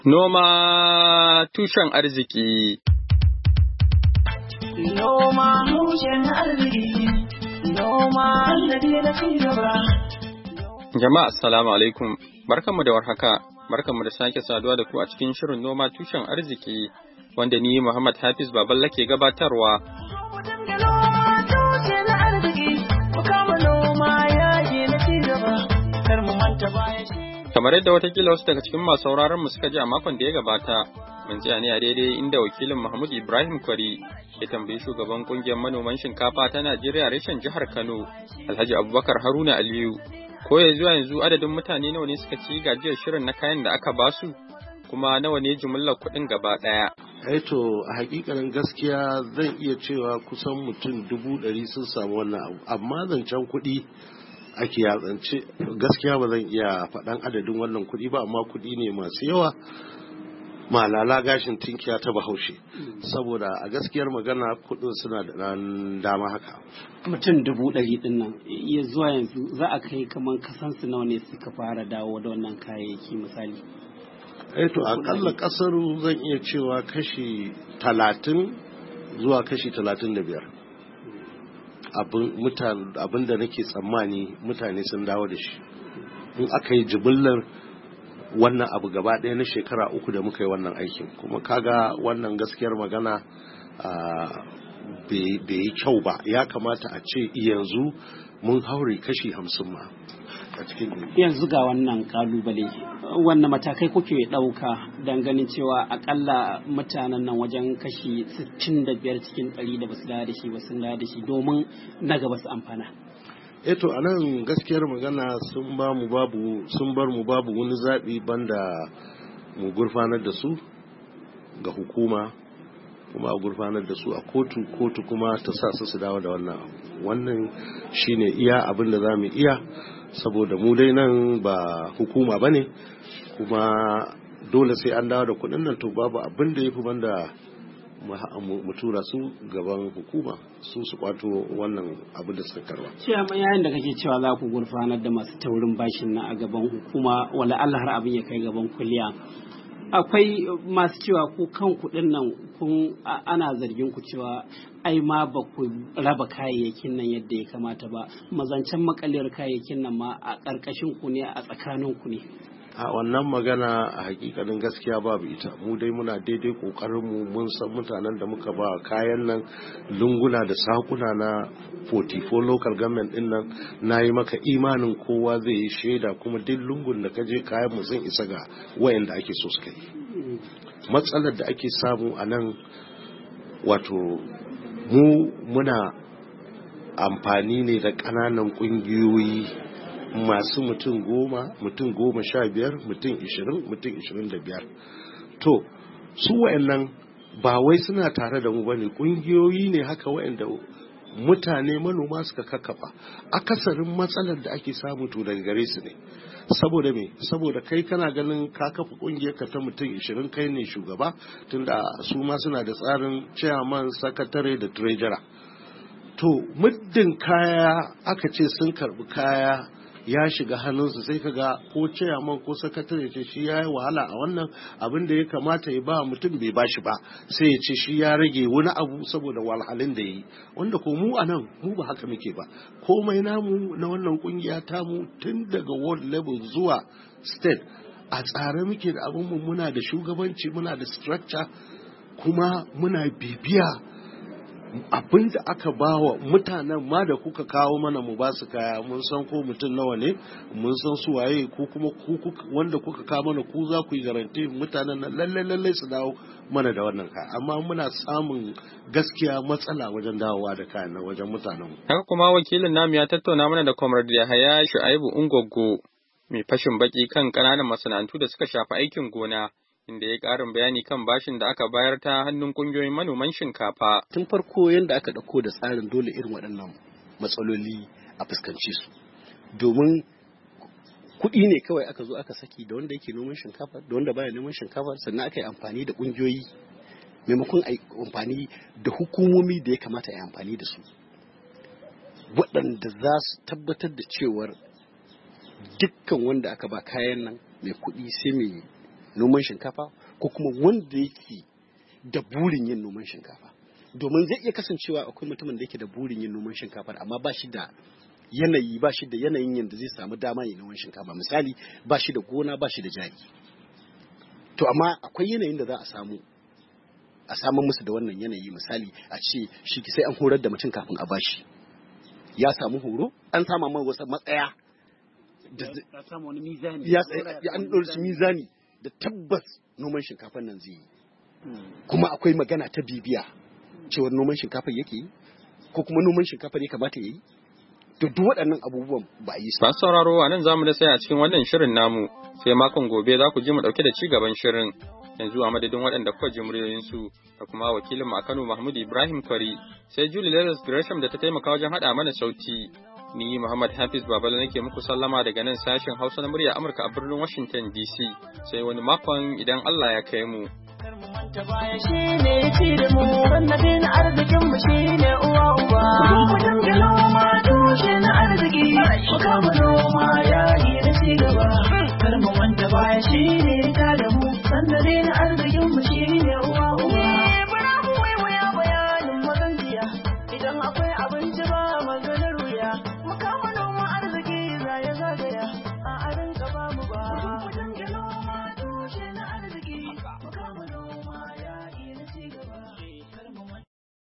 Noma tushen arziki. Noma tushen arziki. Noma sannadi na cigaba. Jama'a assalamu alaikum. Barkanmu da warhaka. Barkanmu da sake saduwa da ku a cikin shirin noma tushen arziki wanda ni Muhammad Hafiz Baballa ke gabatarwa. Kamar yadda watakila wasu daga cikin masu sauraron mu suka ji a makon da ya gabata, mun tsaya ne a daidai inda wakilin Mahmud Ibrahim Kwari ya tambayi shugaban kungiyar manoman shinkafa ta Najeriya reshen jihar Kano, Alhaji Abubakar Haruna Aliyu, ko ya zuwa yanzu adadin mutane nawa ne suka ci gajiyar shirin na kayan da aka basu, kuma nawa ne jimillar kuɗin gaba ɗaya. To a hakikanin gaskiya zan iya cewa kusan mutum 100,000 sun samu wannan abu, amma zancen kuɗi ake yatsance gaskiya ba zan iya faɗan adadin wannan kuɗi ba, amma kuɗi ne masu yawa, malala gashin tinkiya ta bahaushe, saboda a gaskiyar magana kuɗin suna da ɗan dama haka. Mutum 100,000 ɗin nan ya zuwa yanzu za a kai kamar kasansu nawa ne suka fara dawo da wannan kayayyaki misali? To akalla kasar zan iya cewa kashi 30 zuwa kashi 35 abin da nake tsammani mutane sun dawo da shi, in aka yi jibillar wannan abu gaba ɗaya na shekara 3 da muka yi wannan aikin. Kuma kaga wannan gaskiyar magana bai yi kyau ba, ya kamata a ce yanzu mun haure kashi 50 ma a cikin yanzu ga wannan kalubale. Wannan matakai kuke ɗauka don ganin cewa akalla mutanen nan wajen kashi 65 cikin 100 da basu da shi ba sun da shi domin na gaba su amfana? To a nan gaskiyar magana sun bar mu babu wani zaɓi banda mu gurfanar da su ga hukuma, kuma a gurfanar da su a kotu kuma ta sa su dawo da wannan shine iya abin da za mu iya, saboda mu dai nan ba hukuma ba ne, kuma dole sai an dawo da kuɗin nan. To babu abin da ya fi banda mu tura su gaban hukuma su kwato wannan abin da suka karba. Amma yayin da kake cewa za ku gurfanar da masu taurin bashin na a gaban hukuma, wala Allah har abin ya kai gaban kuliya, akwai masu cewa ku kan kuɗin nan ana zargin ku cewa ai ma ba ku raba kayayyakin nan yadda ya kamata ba, mazancen makaliyar kayayyakin nan ma a ƙarƙashin ku ne, a tsakanin ku ne. A wannan magana a hakikanin gaskiya babu ita. Mu dai muna daidai kokarin mu, mun san mutanen da muka ba kayan nan lunguna da sakuna na 44 local government din nan, nayi maka imanin kowa zai yi shaida, kuma duk lungun da kaje kayan mu sun isa ga wayanda ake so su kai. Matsalar da ake samu a nan, wato muna amfani ne da ƙananan ƙungiyoyi masu mutum 10, mutum 15, mutum 20, mutum 25. To su wayannan ba wai suna tare da mu bane, kungiyoyi ne haka wayanda mutane manoma suka kakkafa. Akasarin matsalar da ake samu to daga gare su ne. Saboda me? Saboda kai kana ganin ka kafa kungiyar ka ta mutum 20, kai ne shugaba, tunda su ma suna da tsarin chairman, secretary da treasurer. To muddin kaya aka ce sun karbi kaya ya shiga hannunsu, sai kaga ko chairman ko sakatare ce shi ya yi wahala a wannan abin da ya kamata ya ba mutum bai bashi ba, sai ya ce shi ya rage wani abu saboda walhalin da ya yi, wanda ko mu a nan mu ba haka muke ba. Komai namu na wannan kungiya tamu tun daga world level zuwa state a tsare muke da abin mu, muna da shugabanci, muna da structure, kuma muna bibiya abin da aka bawa mutanen ma da kuka kawo mana mu ba su kaya. Mun san ko mutum nawa ne, mun san su waye, ko kuma wanda kuka kawo mana ku za ku yi garanti mutanen nan lalle su dawo mana da wannan kaya. Amma muna samun gaskiya matsala wajen dawowa da kayan nan wajen mutanen. Haka kuma wakilin namu ya tattauna mana da Comrade Yahaya Shu'aibu Ungoggo, mai fashin baki kan ƙananan masana'antu da suka shafi aikin gona, inda ya ƙarin bayani kan bashin da aka bayar ta hannun ƙungiyoyin manoman shinkafa. Tun farko yadda aka ɗauko da tsarin dole irin waɗannan matsaloli a fuskance su, domin kuɗi ne kawai aka zo aka saki da wanda yake noman shinkafa da wanda baya noman shinkafa, sannan aka yi amfani da ƙungiyoyi maimakon a yi amfani da hukumomi da ya kamata a yi amfani da su, waɗanda za su tabbatar da cewar dukkan wanda aka ba kayan nan mai kuɗi sai mai noman shinkafa ko kuma wanda yake da burin yin noman shinkafa. Domin zai iya kasancewa akwai mutumin da yake da burin yin noman shinkafa amma ba shi da yanayin yadda zai samu dama yin noman shinkafa. Misali, ba shi da gona, ba shi da jari. To amma akwai yanayin da za a samu musu da wannan yanayi. Misali, a ce shi sai an horar da mutum kafin a bashi. Ya samu horo, an sama mai wasu matsaya da ya samu wani mizani. Ya an ɗora mizani da tabbas noman shinkafan nan zai yi. Kuma akwai magana ta bibiya cewar noman shinkafar yake yi ko kuma noman shinkafar ya kamata ya yi. To duk waɗannan abubuwan ba a yi su. Masu sauraro a nan zamu da sai a cikin wannan shirin namu, sai makon gobe za ku ji mu ɗauke da ci gaban shirin. Yanzu a madadin waɗanda kuka ji muryoyinsu da kuma wakilin mu a Kano Mahmud Ibrahim Kwari, sai Julie Leathers Gresham da ta taimaka wajen haɗa mana sauti. Ni Muhammad Hafiz Babala nake muku sallama daga nan sashen Hausa na murya Amurka a birnin Washington DC. Sai wani makon idan Allah ya kai mu. Ta baya shi ne ya ci da mu, sannadin arzikin mu shi ne uwa uba. Mu dinga noma